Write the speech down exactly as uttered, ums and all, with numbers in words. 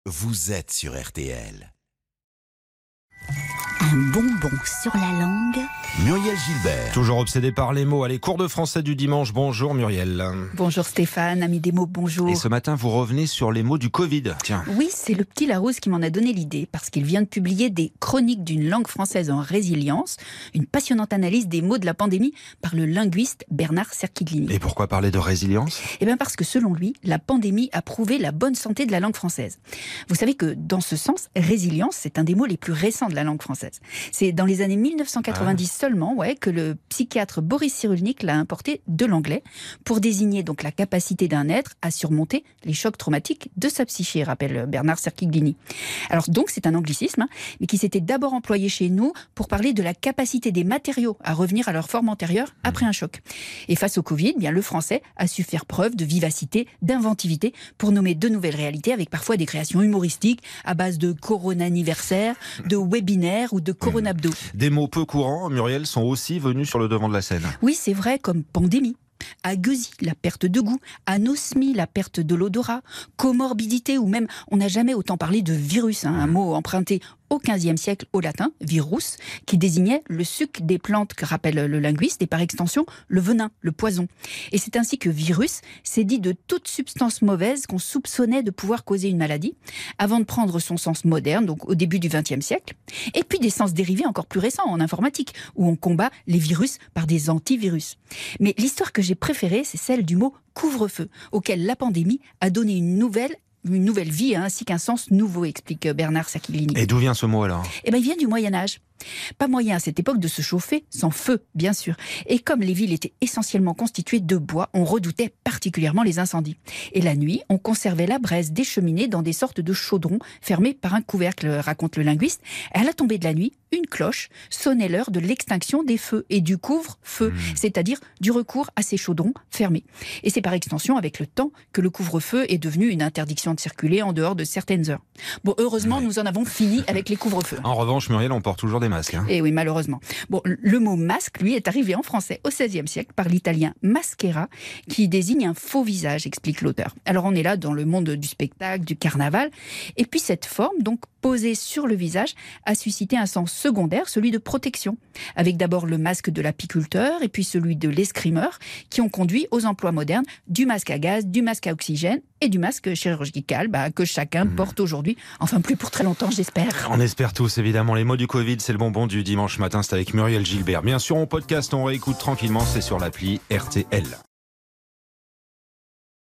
vous êtes sur R T L. Un bonbon sur la langue. Muriel Gilbert. Toujours obsédé par les mots. Allez, cours de français du dimanche. Bonjour Muriel. Bonjour Stéphane, ami des mots, bonjour. Et ce matin, vous revenez sur les mots du Covid. Tiens. Oui, c'est le petit Larousse qui m'en a donné l'idée, parce qu'il vient de publier des chroniques d'une langue française en résilience, une passionnante analyse des mots de la pandémie par le linguiste Bernard Cerquiglini. Et pourquoi parler de résilience ? Eh bien parce que selon lui, la pandémie a prouvé la bonne santé de la langue française. Vous savez que dans ce sens, résilience, c'est un des mots les plus récents de la langue française. C'est dans les années mille neuf cent quatre-vingt-dix ah. seulement ouais, que le psychiatre Boris Cyrulnik l'a importé de l'anglais pour désigner donc la capacité d'un être à surmonter les chocs traumatiques de sa psyché, rappelle Bernard Cerquiglini. Alors donc c'est un anglicisme, hein, mais qui s'était d'abord employé chez nous pour parler de la capacité des matériaux à revenir à leur forme antérieure après un choc. Et face au Covid, bien, le français a su faire preuve de vivacité, d'inventivité pour nommer de nouvelles réalités avec parfois des créations humoristiques à base de corona-anniversaire, de webinaire ou de coronabdo. Des mots peu courants, Muriel, sont aussi venus sur le devant de la scène. Oui, c'est vrai, comme pandémie, agueusie, la perte de goût, anosmie, la perte de l'odorat, comorbidité, ou même, on n'a jamais autant parlé de virus, hein, un mot emprunté au quinzième siècle au latin, virus, qui désignait le suc des plantes que rappelle le linguiste, et par extension, le venin, le poison. Et c'est ainsi que virus s'est dit de toute substance mauvaise qu'on soupçonnait de pouvoir causer une maladie, avant de prendre son sens moderne, donc au début du vingtième siècle, et puis des sens dérivés encore plus récents en informatique, où on combat les virus par des antivirus. Mais l'histoire que j'ai préférée, c'est celle du mot couvre-feu, auquel la pandémie a donné une nouvelle une nouvelle vie, hein, ainsi qu'un sens nouveau, explique Bernard Cerquiglini. Et d'où vient ce mot alors ? Eh bien, il vient du Moyen-Âge. Pas moyen à cette époque de se chauffer sans feu, bien sûr. Et comme les villes étaient essentiellement constituées de bois, on redoutait particulièrement les incendies. Et la nuit, on conservait la braise des cheminées dans des sortes de chaudrons fermés par un couvercle, raconte le linguiste. À la tombée de la nuit, une cloche sonnait l'heure de l'extinction des feux et du couvre-feu, mmh. c'est-à-dire du recours à ces chaudrons fermés. Et c'est par extension, avec le temps, que le couvre-feu est devenu une interdiction de circuler en dehors de certaines heures. Bon, heureusement, ouais. nous en avons fini avec les couvre-feux. En revanche, Muriel, on porte toujours des masques. Hein. Et oui, malheureusement. Bon, le mot masque, lui, est arrivé en français au seizième siècle par l'italien maschera, qui désigne un faux visage, explique l'auteur. Alors on est là dans le monde du spectacle, du carnaval, et puis cette forme, donc posée sur le visage, a suscité un sens secondaire, celui de protection, avec d'abord le masque de l'apiculteur et puis celui de l'escrimeur, qui ont conduit aux emplois modernes du masque à gaz, du masque à oxygène et du masque chirurgical, bah, que chacun mmh. porte aujourd'hui, enfin plus pour très longtemps, j'espère. On espère tous, évidemment. Les mots du Covid, c'est le bonbon du dimanche matin, c'est avec Muriel Gilbert. Bien sûr, on podcast, on réécoute tranquillement, c'est sur l'appli R T L.